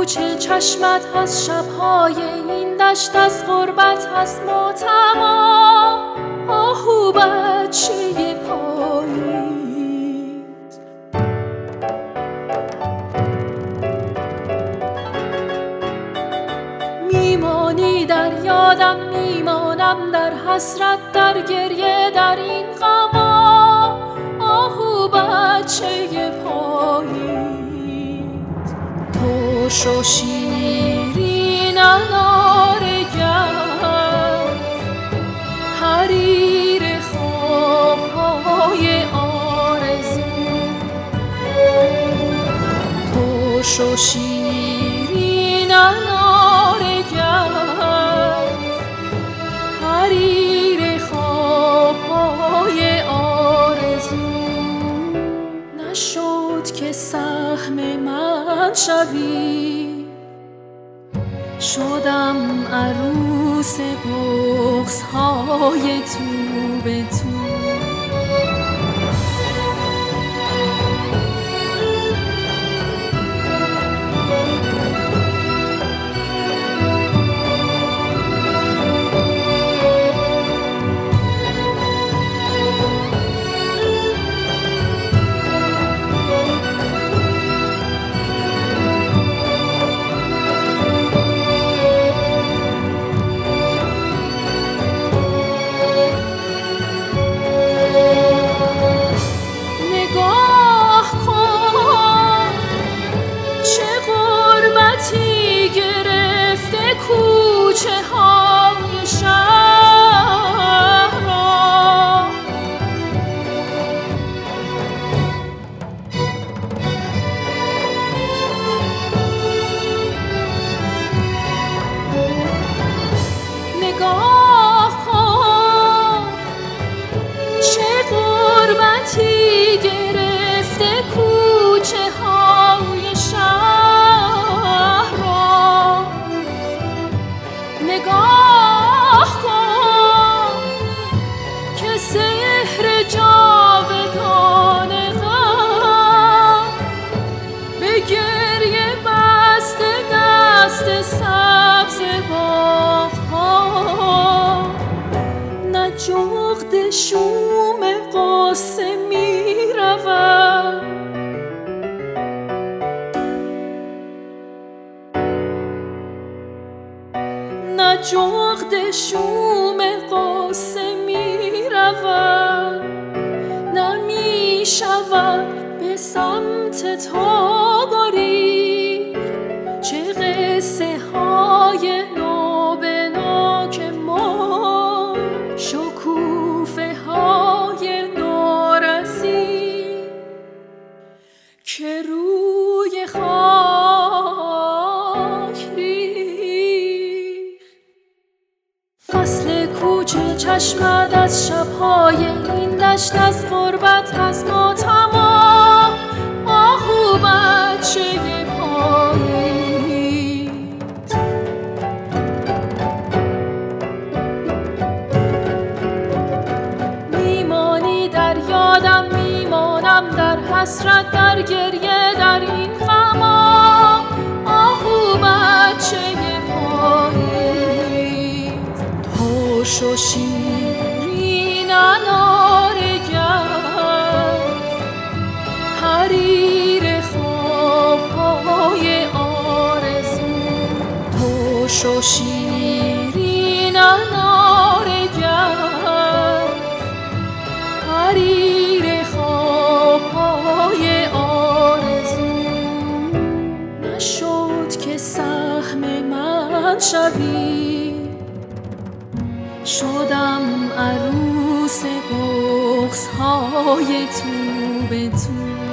کوچه چشمت از شبهای این دشت از غربت از ماتما آهو بچه پاییز میمانی در یادم میمانم در حسرت در گریه در این غما آهو بچه پاییز خوش و شیرین انار گرم حریر خوابهای آرزو خوش و شیرین انار گرم حریر خوابهای آرزو نشد که سهم من شوی شدم عروس بغض‌های تو به تو کوچه های شهر را نگاه کن چه غربتی گرفته کوچه های شهر را نگاه کن که سحر جاودان غم به گریه بسته دست سبز باغ‌ها نه جغد شوم قصه می رود نه جغد شوم قصه می رود نه می شود به سمت تو گریز چه قصه های نابناک ما شکوفه های نارسی که روی خاک ریخت فصل کوچه چشمت از شبهای این دشت از غربت از ماتما آهو بچه پاییز میمانی در یادم میمانم در حسرت در گریه در این غما آهو بچه پاییز خوش و شیرین انار گرم حریر خوابهای آرزو خوش و شیرین انار گرم حریر خوابهای آرزو نشد که سهم من شوی شدم عروس بغض‌های تو به تو